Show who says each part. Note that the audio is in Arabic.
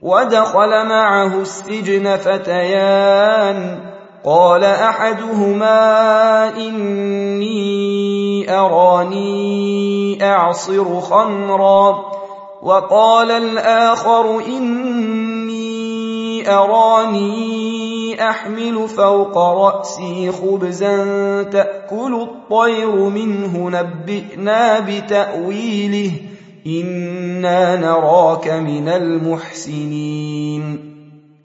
Speaker 1: ودخل معه السجن فتيان، قال أحدهما إني أراني أعصر خمرا، وقال الآخر إني أراني أحمل فوق رأسي خبزا تأكل الطير منه نبئنا بتأويله إنا نراك من المحسنين.